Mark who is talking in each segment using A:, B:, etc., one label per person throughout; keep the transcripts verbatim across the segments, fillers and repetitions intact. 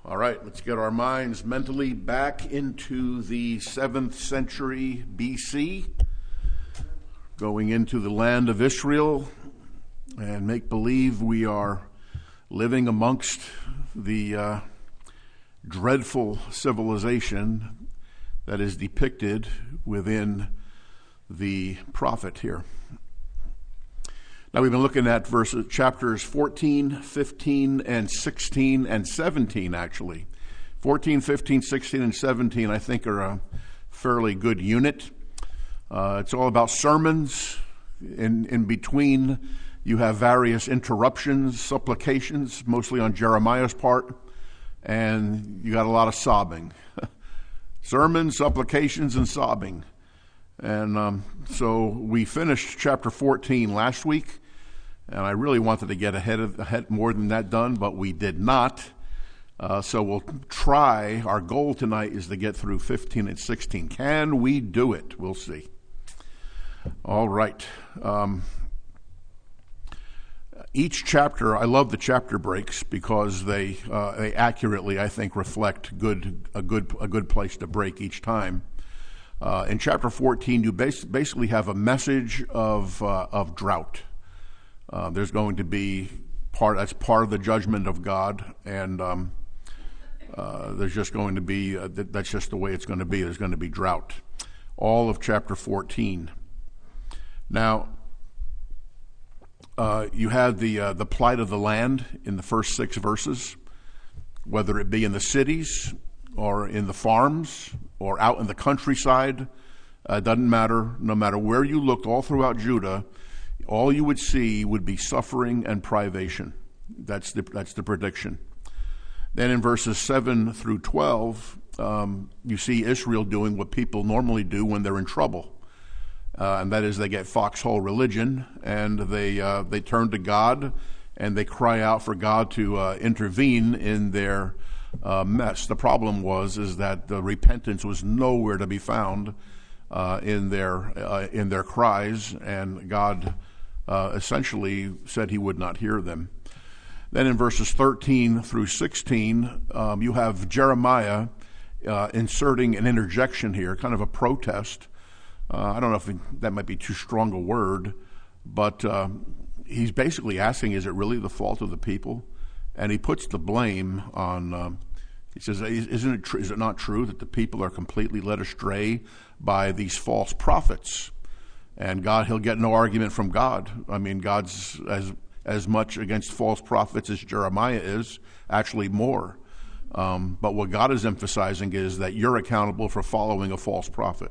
A: All right, let's get our minds mentally back into the seventh century B C, going into the land of Israel, and make believe we are living amongst the uh, dreadful civilization that is depicted within the prophet here. Now, we've been looking at verses, chapters fourteen, fifteen, and sixteen, and seventeen, actually. fourteen, fifteen, sixteen, and seventeen, I think, are a fairly good unit. Uh, it's all about sermons. In, in between, you have various interruptions, supplications, mostly on Jeremiah's part, and you got a lot of sobbing. Sermons, supplications, and sobbing. And um, so we finished chapter fourteen last week. And I really wanted to get ahead of ahead more than that done, but we did not. Uh, so we'll try. Our goal tonight is to get through fifteen and sixteen. Can we do it? We'll see. All right. Um, each chapter, I love the chapter breaks because they uh, they accurately, I think, reflect good a good a good place to break each time. Uh, in chapter fourteen, you bas- basically have a message of uh, of drought. Uh, there's going to be part, that's part of the judgment of God, and um, uh, there's just going to be, uh, th- that's just the way it's going to be. There's going to be drought. All of chapter fourteen. Now, uh, you had the uh, the plight of the land in the first six verses, whether it be in the cities or in the farms or out in the countryside. Uh, doesn't matter. No matter where you looked, all throughout Judah, all you would see would be suffering and privation. That's the that's the prediction. Then in verses seven through twelve, um, you see Israel doing what people normally do when they're in trouble, uh, and that is they get foxhole religion and they uh, they turn to God and they cry out for God to uh, intervene in their uh, mess. The problem was is that the repentance was nowhere to be found uh, in their uh, in their cries, and God Uh, essentially said he would not hear them. Then in verses thirteen through sixteen, um, you have Jeremiah uh, inserting an interjection here, kind of a protest. Uh, I don't know if that might be too strong a word, but uh, he's basically asking, is it really the fault of the people? And he puts the blame on, um, he says, isn't it tr- is it not true that the people are completely led astray by these false prophets? And God, he'll get no argument from God. I mean, God's as as much against false prophets as Jeremiah is, actually more. Um, but what God is emphasizing is that you're accountable for following a false prophet.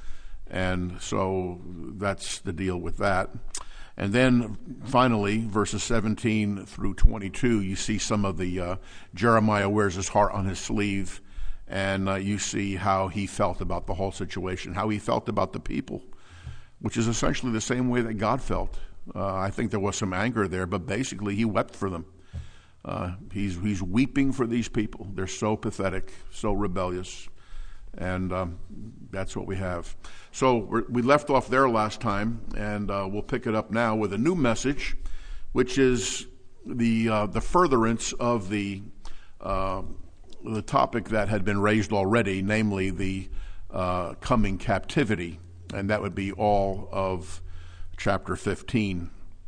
A: And so that's the deal with that. And then finally, verses seventeen through twenty-two, you see some of the, uh, Jeremiah wears his heart on his sleeve, and uh, you see how he felt about the whole situation, how he felt about the people, which is essentially the same way that God felt. Uh, I think there was some anger there, but basically he wept for them. Uh, he's he's weeping for these people. They're so pathetic, so rebellious, and um, that's what we have. So we're, we left off there last time, and uh, we'll pick it up now with a new message, which is the uh, the furtherance of the uh, the topic that had been raised already, namely the uh, coming captivity. And that would be all of chapter fifteen.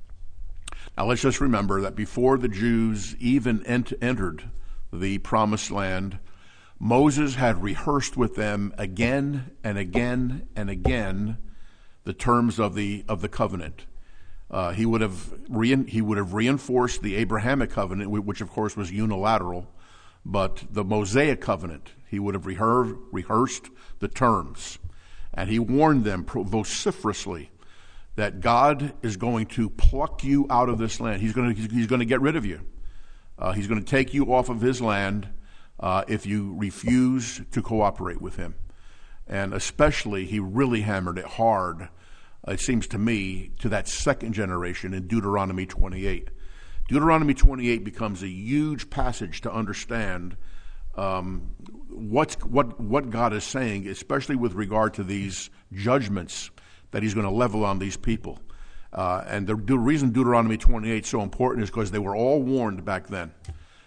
A: Now let's just remember that before the Jews even ent- entered the promised land, Moses had rehearsed with them again and again and again the terms of the of the covenant. Uh, he would have re- he would have reinforced the Abrahamic covenant, which of course was unilateral, but the Mosaic covenant, he would have rehear- rehearsed the terms. And he warned them vociferously that God is going to pluck you out of this land. He's going to, he's going to get rid of you. Uh, he's going to take you off of his land uh, if you refuse to cooperate with him. And especially, he really hammered it hard, it seems to me, to that second generation in Deuteronomy twenty-eight. Deuteronomy twenty-eight becomes a huge passage to understand Um, what's, what what God is saying, especially with regard to these judgments that he's going to level on these people. Uh, and the, the reason Deuteronomy twenty-eight is so important is because they were all warned back then.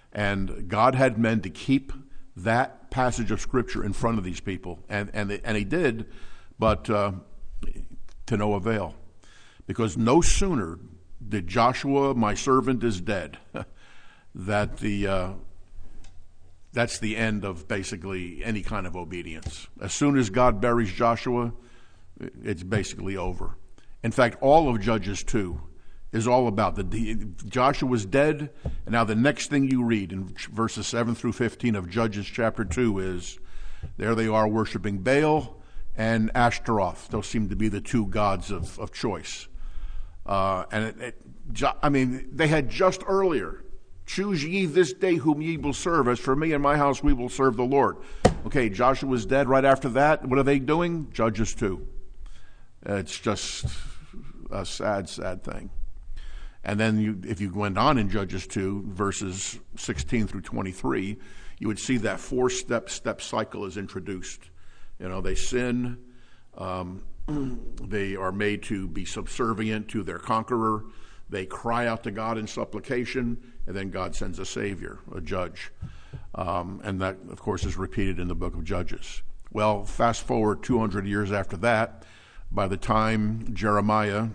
A: And God had men to keep that passage of Scripture in front of these people. And, and, and he did, but uh, to no avail. Because no sooner did Joshua, my servant, is dead, that the uh, that's the end of basically any kind of obedience. As soon as God buries Joshua, it's basically over. In fact, all of Judges two is all about the Joshua's dead, and now the next thing you read in verses seven through fifteen of Judges chapter two is there they are worshiping Baal and Ashtaroth. Those seem to be the two gods of, of choice. Uh, and it, it, I mean, they had just earlier, choose ye this day whom ye will serve. As for me and my house, we will serve the Lord. Okay, Joshua's dead. Right after that, what are they doing? Judges two. It's just a sad, sad thing. And then you, if you went on in Judges two, verses sixteen through twenty-three, you would see that four-step step cycle is introduced. You know, they sin. Um, They are made to be subservient to their conqueror. They cry out to God in supplication, and then God sends a savior, a judge. Um, and that, of course, is repeated in the book of Judges. Well, fast forward two hundred years after that, by the time Jeremiah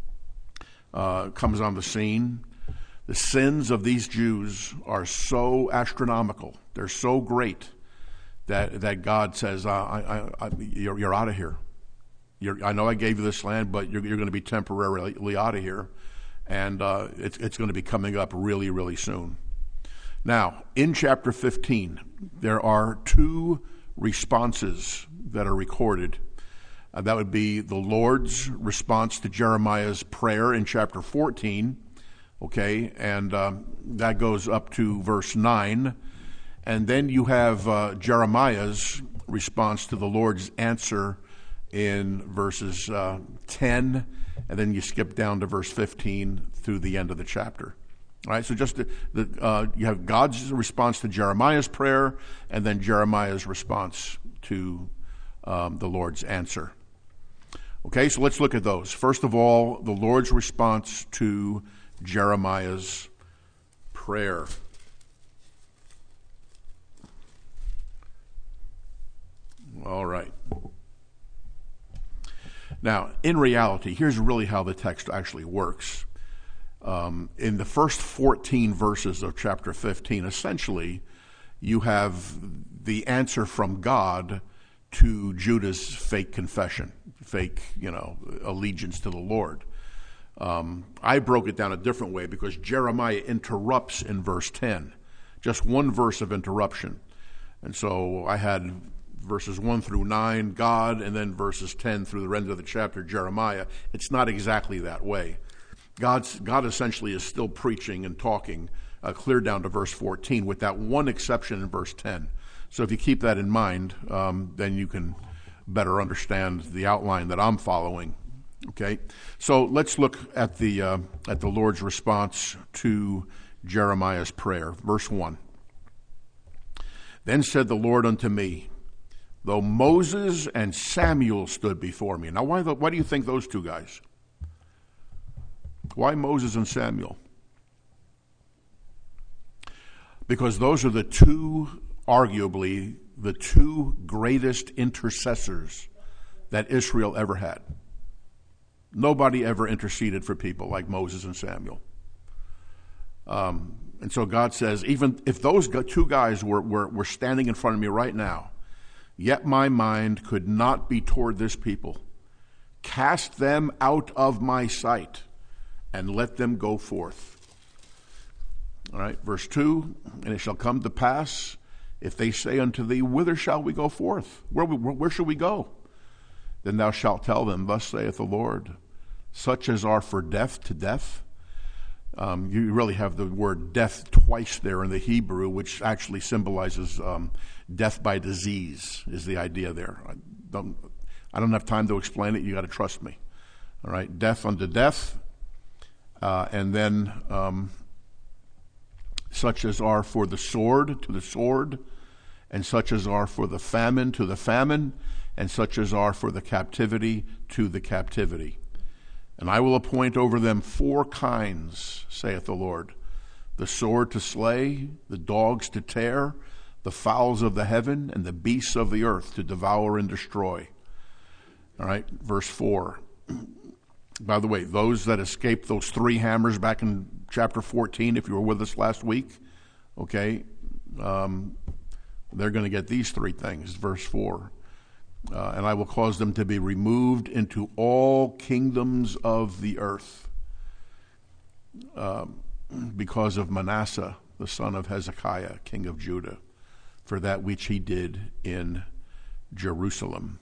A: uh, comes on the scene, the sins of these Jews are so astronomical, they're so great, that, that God says, uh, I, I, I, you're, you're out of here. You're, I know I gave you this land, but you're, you're going to be temporarily out of here, and uh, it's, it's going to be coming up really, really soon. Now, in chapter fifteen, there are two responses that are recorded. Uh, that would be the Lord's response to Jeremiah's prayer in chapter fourteen, okay, and um, that goes up to verse nine. And then you have uh, Jeremiah's response to the Lord's answer in verses uh, ten, and then you skip down to verse fifteen through the end of the chapter. All right, so just the, the, uh, you have God's response to Jeremiah's prayer, and then Jeremiah's response to um, the Lord's answer. Okay, so let's look at those. First of all, the Lord's response to Jeremiah's prayer. All right. Now, in reality, here's really how the text actually works. Um, in the first fourteen verses of chapter fifteen, essentially, you have the answer from God to Judah's fake confession, fake, you know, allegiance to the Lord. Um, I broke it down a different way because Jeremiah interrupts in verse ten, just one verse of interruption. And so I had verses one through nine, God, and then verses ten through the end of the chapter, Jeremiah. It's not exactly that way. God's, God essentially is still preaching and talking uh, clear down to verse fourteen, with that one exception in verse ten. So if you keep that in mind, um, then you can better understand the outline that I'm following. Okay, so let's look at the uh, at the Lord's response to Jeremiah's prayer. Verse one. Then said the Lord unto me, though Moses and Samuel stood before me. Now, why, the, why do you think those two guys? Why Moses and Samuel? Because those are the two, arguably, the two greatest intercessors that Israel ever had. Nobody ever interceded for people like Moses and Samuel. Um, and so God says, even if those two guys were, were, were standing in front of me right now, yet my mind could not be toward this people. Cast them out of my sight and let them go forth. All right, verse two, and it shall come to pass, if they say unto thee, whither shall we go forth? Where, we, where shall we go? Then thou shalt tell them, thus saith the Lord, such as are for death to death. Um, you really have the word death twice there in the Hebrew, which actually symbolizes um, death by disease is the idea there. I don't, I don't have time to explain it. You got to trust me. All right, death unto death, uh, and then um, such as are for the sword to the sword, and such as are for the famine to the famine, and such as are for the captivity to the captivity. And I will appoint over them four kinds, saith the Lord, the sword to slay, the dogs to tear, the fowls of the heaven, and the beasts of the earth to devour and destroy. All right, verse four. By the way, those that escaped those three hammers back in chapter fourteen, if you were with us last week, okay, um, they're going to get these three things, verse four. Uh, and I will cause them to be removed into all kingdoms of the earth um, because of Manasseh, the son of Hezekiah, king of Judah, for that which he did in Jerusalem.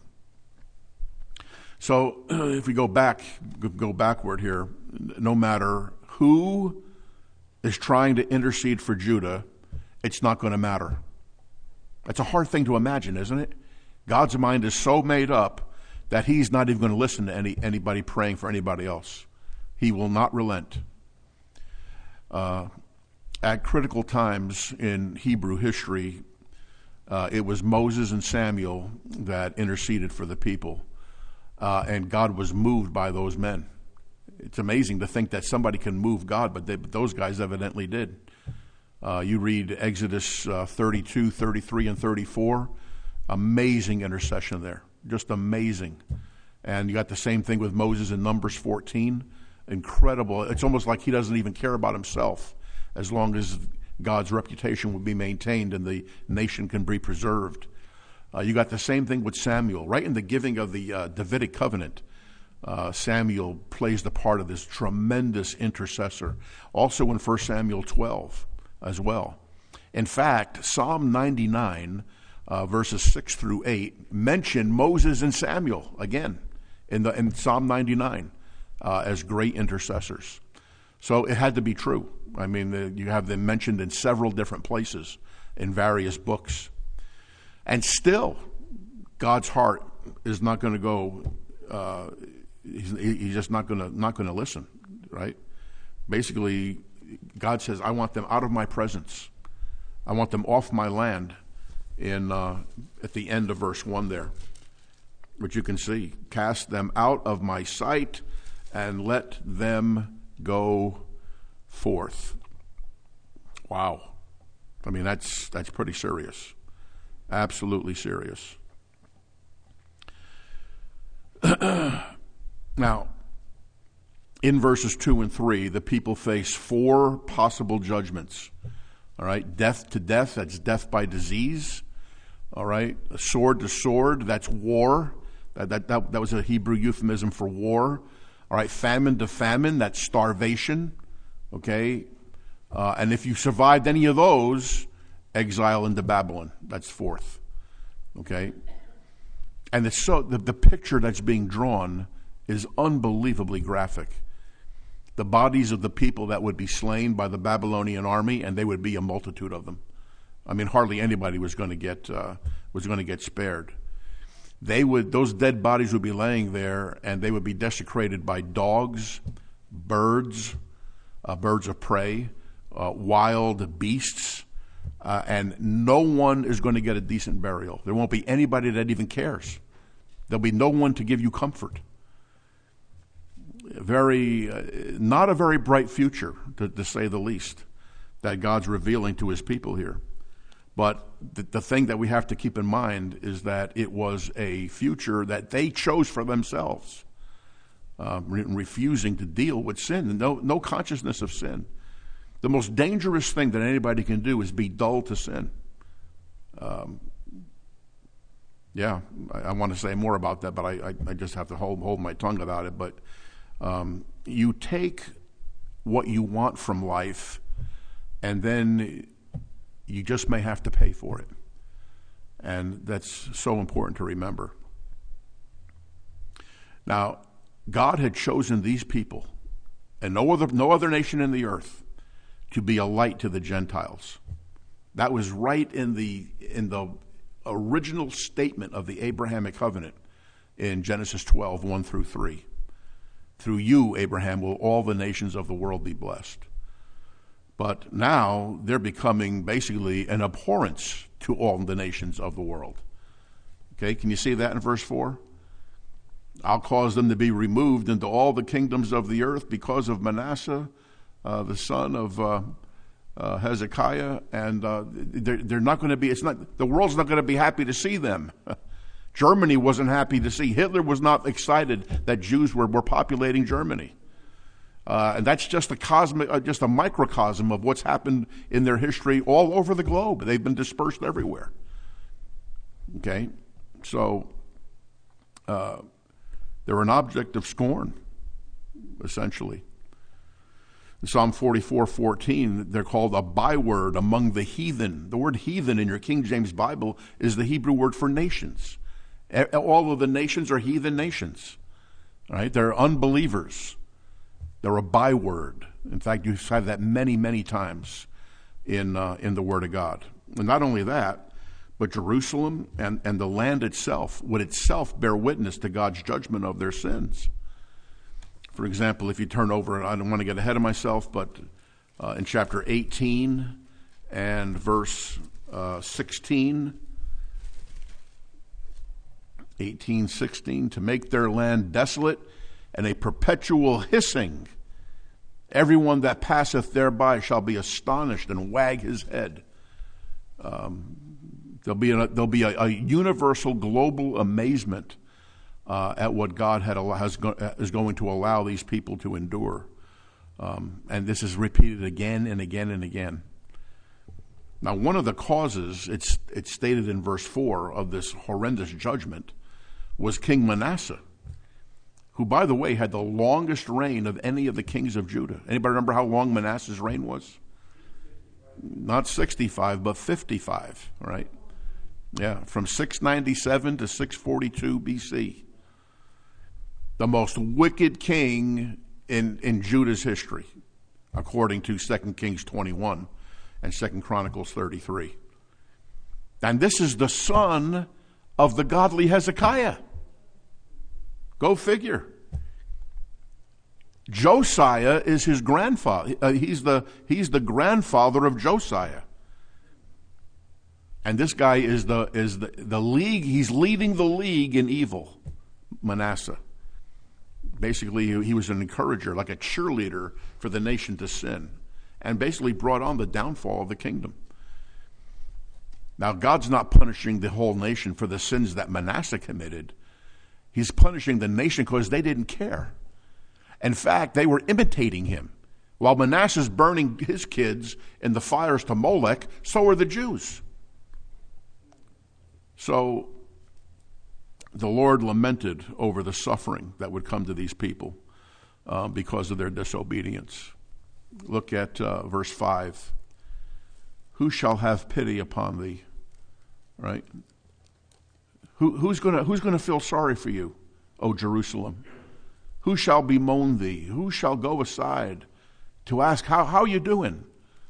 A: So if we go back, go backward here, no matter who is trying to intercede for Judah, it's not going to matter. That's a hard thing to imagine, isn't it? God's mind is so made up that he's not even going to listen to any anybody praying for anybody else. He will not relent. Uh, at critical times in Hebrew history, uh, it was Moses and Samuel that interceded for the people, uh, and God was moved by those men. It's amazing to think that somebody can move God, but, they, but those guys evidently did. Uh, you read Exodus uh, thirty-two, thirty-three, and thirty-four. Amazing intercession there. Just amazing. And you got the same thing with Moses in Numbers fourteen. Incredible. It's almost like he doesn't even care about himself as long as God's reputation will be maintained and the nation can be preserved. Uh, you got the same thing with Samuel. Right in the giving of the uh, Davidic covenant, uh, Samuel plays the part of this tremendous intercessor. Also in First Samuel twelve as well. In fact, Psalm ninety-nine, uh, verses six through eight, mention Moses and Samuel again in, the, in Psalm ninety-nine uh, as great intercessors. So it had to be true. I mean, the, you have them mentioned in several different places in various books. And still, God's heart is not going to go, uh, he's, he's just not going to not going to listen, right? Basically, God says, I want them out of my presence. I want them off my land in uh, at the end of verse one there, which you can see. Cast them out of my sight and let them go forth. Wow. I mean, that's that's pretty serious. Absolutely serious. Now, in verses two and three, the people face four possible judgments. All right, death to death, that's death by disease. All right, sword to sword, that's war. That, that, that, that was a Hebrew euphemism for war. All right, famine to famine, that's starvation. Okay, uh, and if you survived any of those, exile into Babylon, that's fourth. Okay, and it's so the, the picture that's being drawn is unbelievably graphic. The bodies of the people that would be slain by the Babylonian army, and they would be a multitude of them. I mean, hardly anybody was going to get uh, was going to get spared. They would; those dead bodies would be laying there, and they would be desecrated by dogs, birds, uh, birds of prey, uh, wild beasts, uh, and no one is going to get a decent burial. There won't be anybody that even cares. There'll be no one to give you comfort. Very, uh, not a very bright future, to, to say the least, that God's revealing to his people here. But the, the thing that we have to keep in mind is that it was a future that they chose for themselves, uh, re- refusing to deal with sin, no, no consciousness of sin. The most dangerous thing that anybody can do is be dull to sin. Um, yeah, I, I want to say more about that, but I, I, I just have to hold, hold my tongue about it. But Um, you take what you want from life, and then you just may have to pay for it. And that's so important to remember. Now, God had chosen these people, and no other, no other nation in the earth, to be a light to the Gentiles. That was right in the, in the original statement of the Abrahamic covenant in Genesis twelve, one through three. Through you, Abraham, will all the nations of the world be blessed. But now they're becoming basically an abhorrence to all the nations of the world. Okay, can you see that in verse four? I'll cause them to be removed into all the kingdoms of the earth because of Manasseh, uh, the son of uh, uh, Hezekiah, and uh, they're, they're not going to be, it's not, the world's not going to be happy to see them. Germany wasn't happy to see. Hitler was not excited that Jews were, were populating Germany. Uh, and that's just a cosmic, uh, just a microcosm of what's happened in their history all over the globe. They've been dispersed everywhere. Okay? So, uh, they're an object of scorn, essentially. In Psalm forty-four fourteen, they're called a byword among the heathen. The word heathen in your King James Bible is the Hebrew word for nations. All of the nations are heathen nations. Right? They're unbelievers. They're a byword. In fact, you have that many, many times in uh, in the Word of God. And not only that, but Jerusalem and, and the land itself would itself bear witness to God's judgment of their sins. For example, if you turn over, I don't want to get ahead of myself, but uh, in chapter eighteen and verse uh, sixteen, eighteen sixteen, to make their land desolate and a perpetual hissing. Everyone that passeth thereby shall be astonished and wag his head. Um, there'll be a, there'll be a, a universal global amazement uh, at what God had has go, is going to allow these people to endure, um, and this is repeated again and again and again. Now, one of the causes, it's it's stated in verse four of this horrendous judgment, was King Manasseh, who, by the way, had the longest reign of any of the kings of Judah. Anybody remember how long Manasseh's reign was? Not sixty-five, but fifty-five, right? Yeah, from six ninety-seven to six forty-two B C. The most wicked king in, in Judah's history, according to Second Kings twenty-one and Second Chronicles thirty-three. And this is the son of the godly Hezekiah. Go figure. Josiah is his grandfather. Uh, he's the he's the grandfather of Josiah. And this guy is the is the, the league. He's leading the league in evil. Manasseh. Basically, he, he was an encourager, like a cheerleader for the nation to sin, and basically brought on the downfall of the kingdom. Now, God's not punishing the whole nation for the sins that Manasseh committed. He's punishing the nation because they didn't care. In fact, they were imitating him. While Manasseh's burning his kids in the fires to Molech, so are the Jews. So the Lord lamented over the suffering that would come to these people uh, because of their disobedience. Look at uh, verse five. Who shall have pity upon thee? Right? Who, who's gonna who's gonna feel sorry for you, O Jerusalem? Who shall bemoan thee? Who shall go aside to ask, how how you doing?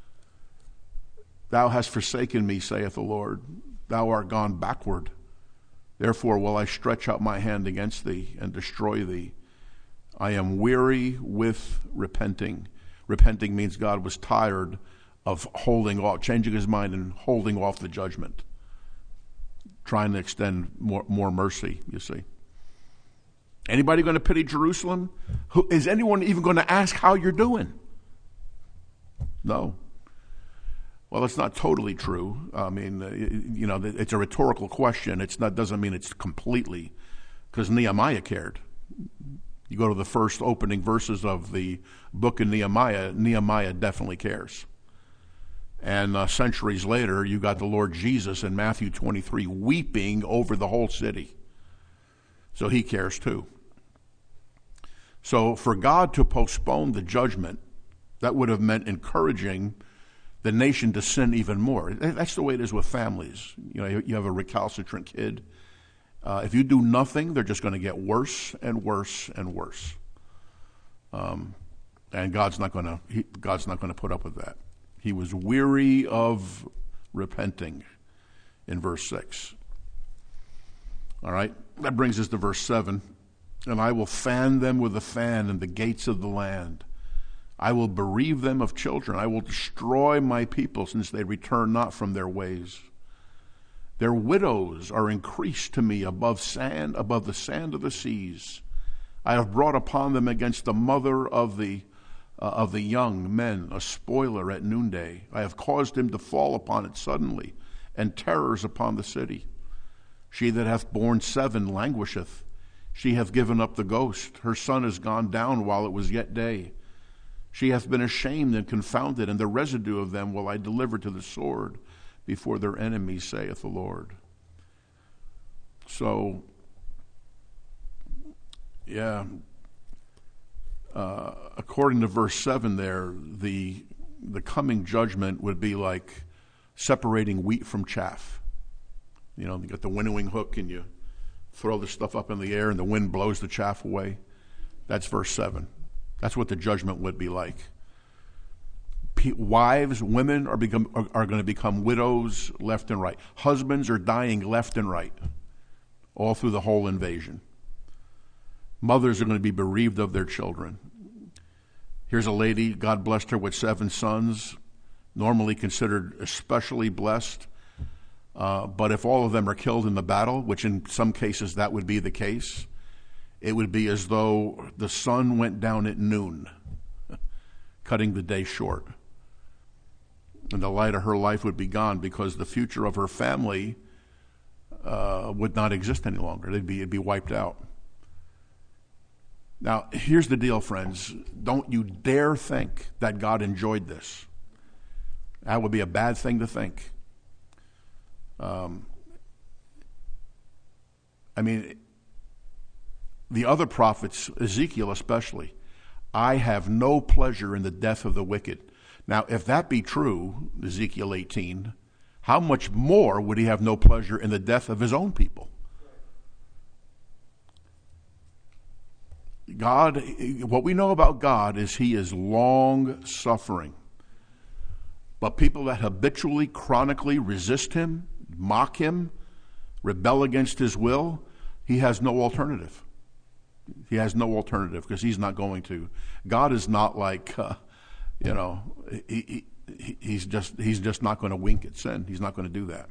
A: Thou hast forsaken me, saith the Lord. Thou art gone backward. Therefore will I stretch out my hand against thee and destroy thee. I am weary with repenting. Repenting means God was tired of holding off, changing his mind and holding off the judgment, trying to extend more, more mercy, you see. Anybody going to pity Jerusalem? Who, is anyone even going to ask how you're doing? No. Well, it's not totally true. I mean, you know, it's a rhetorical question. It's not doesn't mean it's completely, because Nehemiah cared. You go to the first opening verses of the book of Nehemiah, Nehemiah definitely cares. And uh, centuries later, you got the Lord Jesus in Matthew twenty-three weeping over the whole city. So he cares too. So for God to postpone the judgment, that would have meant encouraging the nation to sin even more. That's the way it is with families. You know, you have a recalcitrant kid. Uh, if you do nothing, they're just going to get worse and worse and worse. Um, and God's not going to. He, God's not going to put up with that. He was weary of repenting, in verse six. All right, that brings us to verse seven. And I will fan them with a fan in the gates of the land. I will bereave them of children. I will destroy my people, since they return not from their ways. Their widows are increased to me above sand, above the sand of the seas. I have brought upon them against the mother of the uh, of the young men, a spoiler at noonday. I have caused him to fall upon it suddenly, and terrors upon the city. She that hath borne seven languisheth. She hath given up the ghost. Her son is gone down while it was yet day. She hath been ashamed and confounded, and the residue of them will I deliver to the sword before their enemies, saith the Lord. So, yeah, uh, according to verse seven there, the the coming judgment would be like separating wheat from chaff. You know, you got the winnowing hook and you throw the stuff up in the air and the wind blows the chaff away. That's verse seven. That's what the judgment would be like. P- wives, women are become are, are going to become widows left and right. Husbands are dying left and right, all through the whole invasion. Mothers are going to be bereaved of their children. Here's a lady, God blessed her with seven sons, normally considered especially blessed. Uh, but if all of them are killed in the battle, which in some cases that would be the case, it would be as though the sun went down at noon, cutting the day short. And the light of her life would be gone because the future of her family uh, would not exist any longer. They'd be, it'd be wiped out. Now, here's the deal, friends. Don't you dare think that God enjoyed this. That would be a bad thing to think. Um, I mean, the other prophets, Ezekiel especially, I have no pleasure in the death of the wicked. Now, if that be true, Ezekiel eighteen, how much more would he have no pleasure in the death of his own people? God, what we know about God is he is long suffering. But people that habitually, chronically resist him, mock him, rebel against his will, he has no alternative. He has no alternative because he's not going to. God is not like, uh, you know, he, he, he's just he's just not going to wink at sin. He's not going to do that.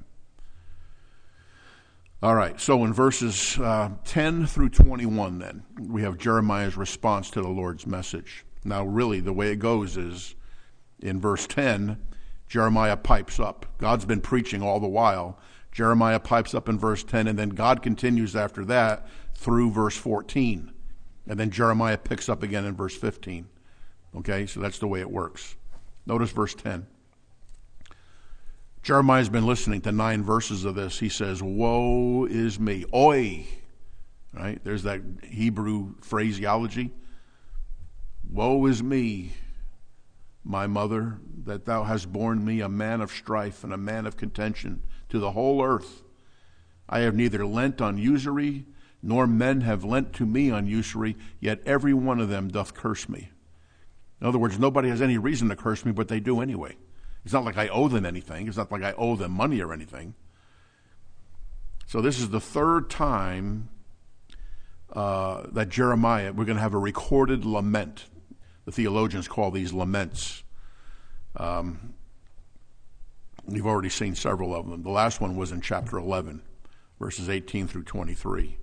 A: All right, so in verses uh, ten through twenty-one then, we have Jeremiah's response to the Lord's message. Now really the way it goes is, in verse ten, Jeremiah pipes up. God's been preaching all the while. Jeremiah pipes up in verse ten, and then God continues after that through verse fourteen. And then Jeremiah picks up again in verse fifteen. Okay, so that's the way it works. Notice verse ten. Jeremiah's been listening to nine verses of this. He says, woe is me. Oi. Right? There's that Hebrew phraseology. Woe is me, my mother, that thou hast borne me a man of strife and a man of contention to the whole earth. I have neither lent on usury, nor men have lent to me on usury, yet every one of them doth curse me. In other words, nobody has any reason to curse me, but they do anyway. It's not like I owe them anything. It's not like I owe them money or anything. So this is the third time uh, that Jeremiah, we're going to have a recorded lament. The theologians call these laments. Um, we've already seen several of them. The last one was in chapter eleven, verses eighteen through twenty-three.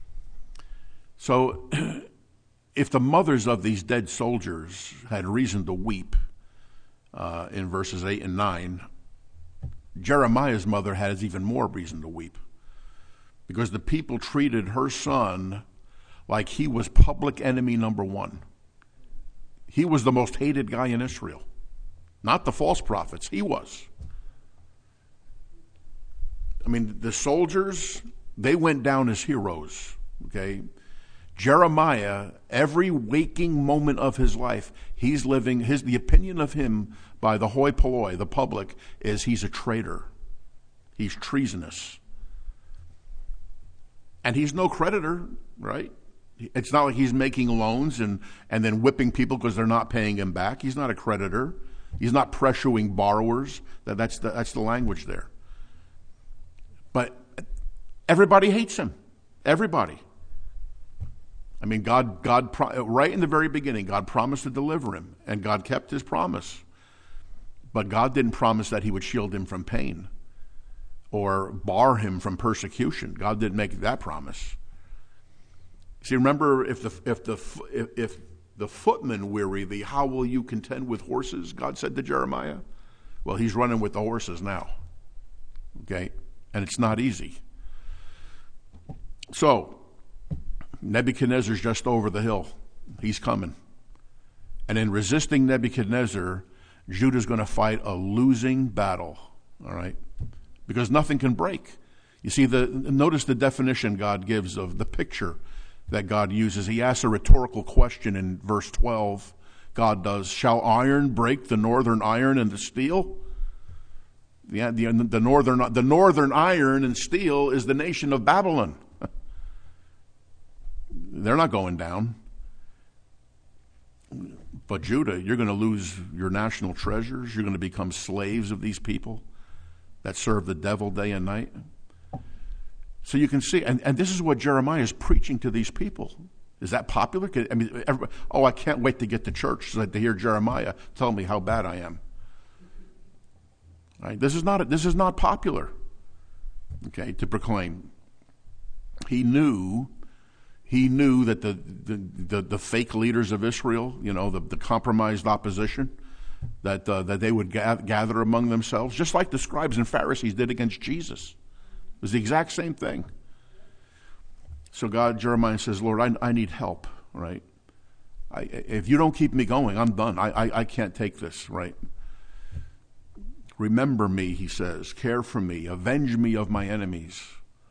A: So if the mothers of these dead soldiers had reason to weep, Uh, in verses eight and nine, Jeremiah's mother has even more reason to weep because the people treated her son like he was public enemy number one. He was the most hated guy in Israel. Not the false prophets, he was. I mean, the soldiers, they went down as heroes, okay? Jeremiah, every waking moment of his life, he's living, his the opinion of him by the hoi polloi, the public, is he's a traitor. He's treasonous. And he's no creditor, right? It's not like he's making loans and, and then whipping people because they're not paying him back. He's not a creditor. He's not pressuring borrowers. That, that's, the, that's the language there. But everybody hates him. Everybody. I mean, God, God, right in the very beginning, God promised to deliver him, and God kept his promise. But God didn't promise that he would shield him from pain or bar him from persecution. God didn't make that promise. See, remember, if the if the if, if the footmen weary thee, how will you contend with horses? God said to Jeremiah. Well, he's running with the horses now. Okay? And it's not easy. So, Nebuchadnezzar's just over the hill. He's coming. And in resisting Nebuchadnezzar, Judah's going to fight a losing battle. All right? Because nothing can break. You see, the notice the definition God gives of the picture that God uses. He asks a rhetorical question in verse twelve. God does, shall iron break the northern iron and the steel? The, the, the, northern, the northern iron and steel is the nation of Babylon. They're not going down. But Judah, you're going to lose your national treasures. You're going to become slaves of these people that serve the devil day and night. So you can see, and, and this is what Jeremiah is preaching to these people. Is that popular? I mean, everybody, oh, I can't wait to get to church so to hear Jeremiah tell me how bad I am. Right? This is not this is not popular. Okay, to proclaim. He knew, he knew that the the, the, the fake leaders of Israel, you know, the, the compromised opposition, that uh, that they would gather, gather among themselves, just like the scribes and Pharisees did against Jesus. It was the exact same thing. So God, Jeremiah says, Lord, I, I need help, right? I, if you don't keep me going, I'm done. I, I, I can't take this, right? Remember me, he says. Care for me. Avenge me of my enemies.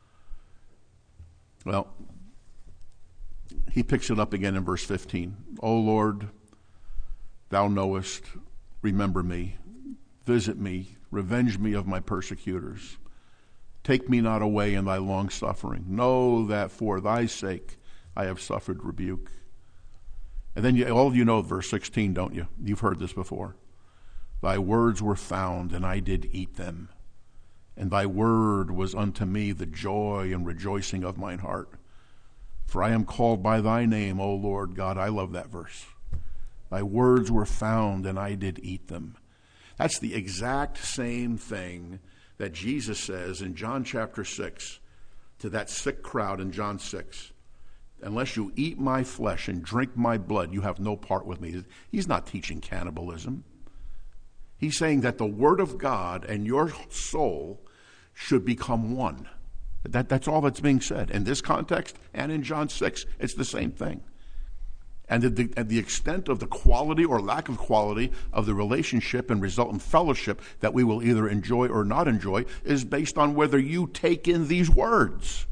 A: Well, he picks it up again in verse fifteen. O Lord, thou knowest, remember me. Visit me. Revenge me of my persecutors. Take me not away in thy long suffering. Know that for thy sake I have suffered rebuke. And then you, all of you know verse sixteen, don't you? You've heard this before. Thy words were found, and I did eat them. And thy word was unto me the joy and rejoicing of mine heart. For I am called by thy name, O Lord God. I love that verse. Thy words were found, and I did eat them. That's the exact same thing that Jesus says in John chapter six to that sick crowd in John six. Unless you eat my flesh and drink my blood, you have no part with me. He's not teaching cannibalism. He's saying that the word of God and your soul should become one. That, that's all that's being said. In this context and in John six, it's the same thing. And the, the, and the extent of the quality or lack of quality of the relationship and resultant fellowship that we will either enjoy or not enjoy is based on whether you take in these words.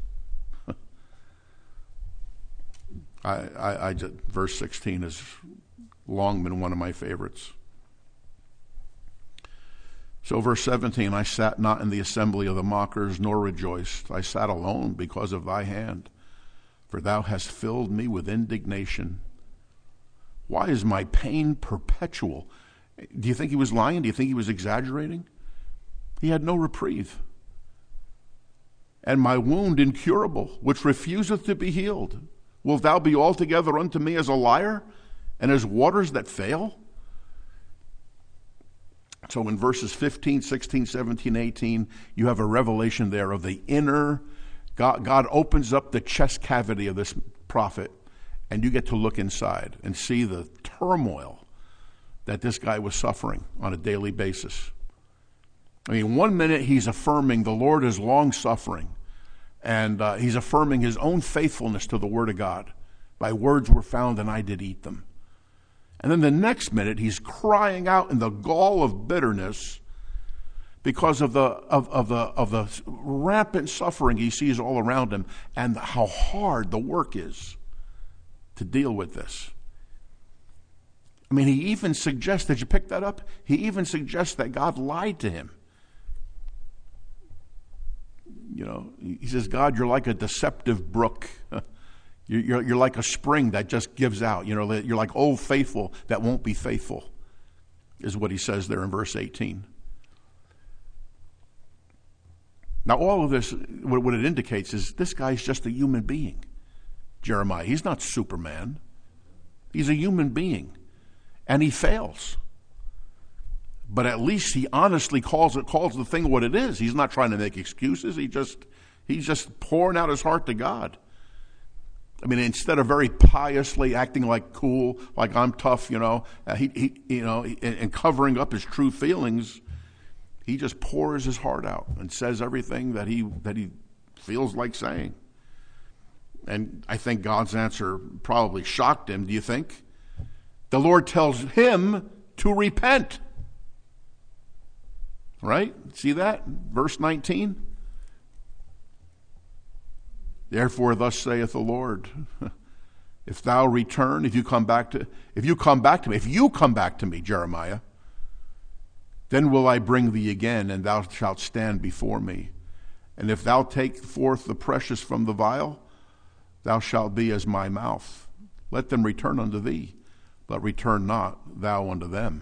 A: I, I, I just, verse sixteen has long been one of my favorites. So verse seventeen, I sat not in the assembly of the mockers, nor rejoiced. I sat alone because of thy hand, for thou hast filled me with indignation. Why is my pain perpetual? Do you think he was lying? Do you think he was exaggerating? He had no reprieve. And my wound incurable, which refuseth to be healed. Wilt thou be altogether unto me as a liar, and as waters that fail? So in verses fifteen, sixteen, seventeen, eighteen, you have a revelation there of the inner, God, God opens up the chest cavity of this prophet, and you get to look inside and see the turmoil that this guy was suffering on a daily basis. I mean, one minute he's affirming the Lord is long-suffering, and uh, he's affirming his own faithfulness to the Word of God. Thy words were found, and I did eat them. And then the next minute he's crying out in the gall of bitterness because of the of, of the of the rampant suffering he sees all around him and how hard the work is to deal with this. I mean, he even suggests, did you pick that up? He even suggests that God lied to him. You know, he says, God, you're like a deceptive brook. You're, you're like a spring that just gives out. You know, you're like old faithful that won't be faithful, is what he says there in verse eighteen. Now, all of this, what it indicates is this guy's just a human being, Jeremiah. He's not Superman. He's a human being, and he fails. But at least he honestly calls it calls the thing what it is. He's not trying to make excuses. He just he's just pouring out his heart to God. I mean, instead of very piously acting like cool, like I'm tough, you know, uh, he, he, you know, and, and covering up his true feelings, he just pours his heart out and says everything that he that he feels like saying. And I think God's answer probably shocked him. Do you think? The Lord tells him to repent. Right? See that? Verse nineteen. Therefore, thus saith the Lord, if thou return, if you come back to, if you come back to me, if you come back to me, Jeremiah, then will I bring thee again, and thou shalt stand before me. And if thou take forth the precious from the vial, thou shalt be as my mouth. Let them return unto thee, but return not thou unto them.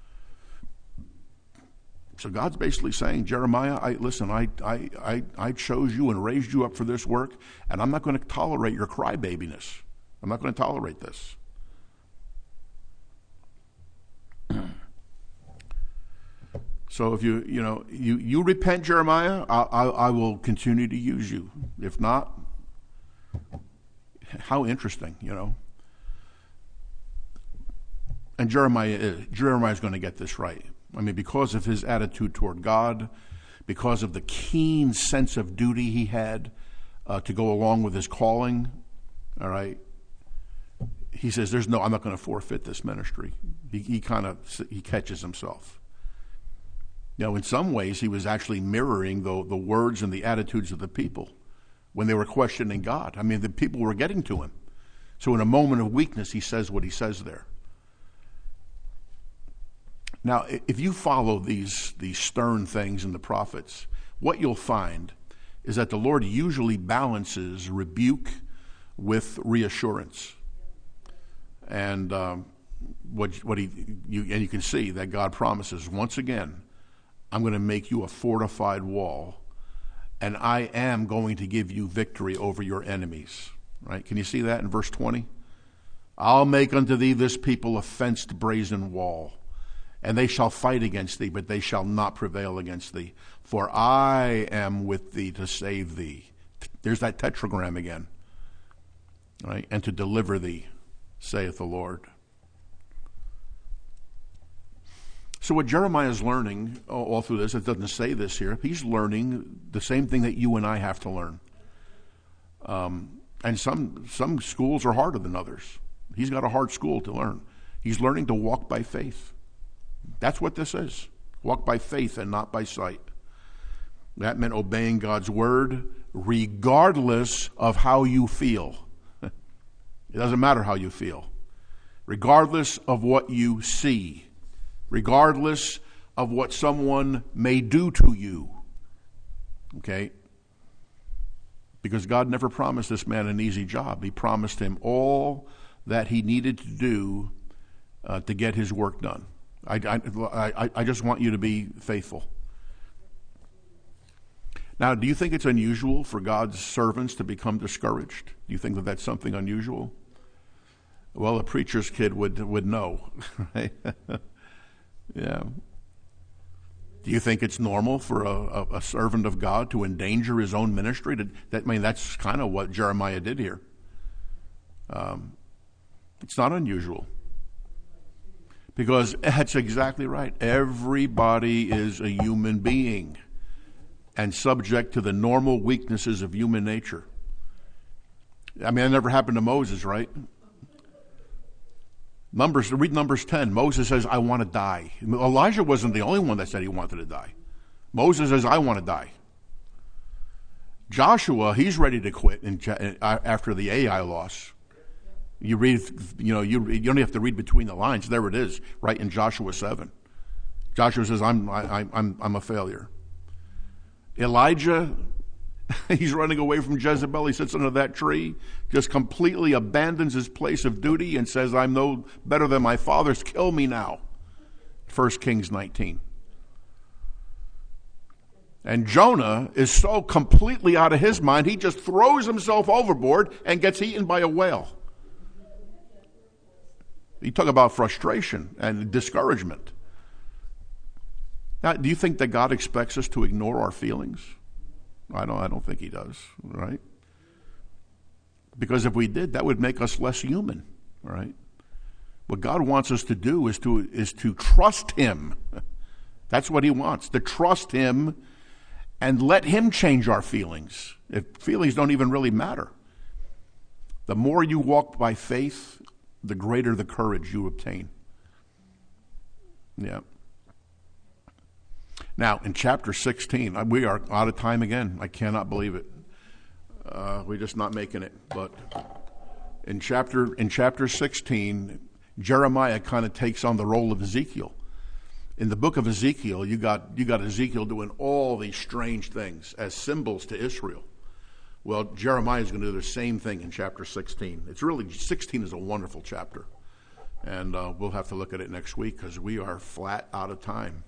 A: So God's basically saying, Jeremiah, I, listen, I, I, I, I chose you and raised you up for this work, and I'm not going to tolerate your crybabiness. I'm not going to tolerate this. So if you, you know, you, you repent, Jeremiah, I, I, I will continue to use you. If not, how interesting, you know. And Jeremiah is, Jeremiah is going to get this right. I mean, because of his attitude toward God, because of the keen sense of duty he had uh, to go along with his calling, all right, he says, there's no, I'm not going to forfeit this ministry. He, he kind of, he catches himself. You know, in some ways, he was actually mirroring the, the words and the attitudes of the people when they were questioning God. I mean, the people were getting to him. So in a moment of weakness, he says what he says there. Now, if you follow these, these stern things in the prophets, what you'll find is that the Lord usually balances rebuke with reassurance. And um, what, what he, you, and you can see that God promises, once again, I'm going to make you a fortified wall, and I am going to give you victory over your enemies. Right? Can you see that in verse twenty? I'll make unto thee this people a fenced brazen wall, and they shall fight against thee, but they shall not prevail against thee. For I am with thee to save thee. There's that tetragram again. Right? And to deliver thee, saith the Lord. So what Jeremiah is learning all through this, it doesn't say this here, he's learning the same thing that you and I have to learn. Um, and some some schools are harder than others. He's got a hard school to learn. He's learning to walk by faith. That's what this is. Walk by faith and not by sight. That meant obeying God's word regardless of how you feel. It doesn't matter how you feel. Regardless of what you see. Regardless of what someone may do to you. Okay? Because God never promised this man an easy job. He promised him all that he needed to do uh, to get his work done. I, I, I just want you to be faithful. Now, do you think it's unusual for God's servants to become discouraged? Do you think that that's something unusual? Well, a preacher's kid would would know, right? Yeah. Do you think it's normal for a, a, a servant of God to endanger his own ministry? To, that, I mean, that's kind of what Jeremiah did here. Um, it's not unusual. Because that's exactly right. Everybody is a human being and subject to the normal weaknesses of human nature. I mean, that never happened to Moses, right? Numbers, read Numbers ten. Moses says, I want to die. Elijah wasn't the only one that said he wanted to die. Moses says, I want to die. Joshua, he's ready to quit in, after the Ai loss. You read, you know, you you don't have to read between the lines. There it is, right in Joshua seven. Joshua says, "I'm I, I'm I'm a failure." Elijah, he's running away from Jezebel. He sits under that tree, just completely abandons his place of duty, and says, "I'm no better than my fathers. Kill me now." First Kings nineteen. And Jonah is so completely out of his mind, he just throws himself overboard and gets eaten by a whale. You talk about frustration and discouragement. Now, do you think that God expects us to ignore our feelings? I don't. I don't think He does. Right? Because if we did, that would make us less human, all right? What God wants us to do is to is to trust him. That's what he wants, to trust him and let him change our feelings. If feelings don't even really matter. The more you walk by faith, the greater the courage you obtain. Yeah. Now, in chapter sixteen, we are out of time again. I cannot believe it. Uh, we're just not making it. But in chapter in chapter sixteen, Jeremiah kind of takes on the role of Ezekiel. In the book of Ezekiel, you got you got Ezekiel doing all these strange things as symbols to Israel. Well, Jeremiah is going to do the same thing in chapter sixteen. It's really, sixteen is a wonderful chapter. And uh, we'll have to look at it next week because we are flat out of time.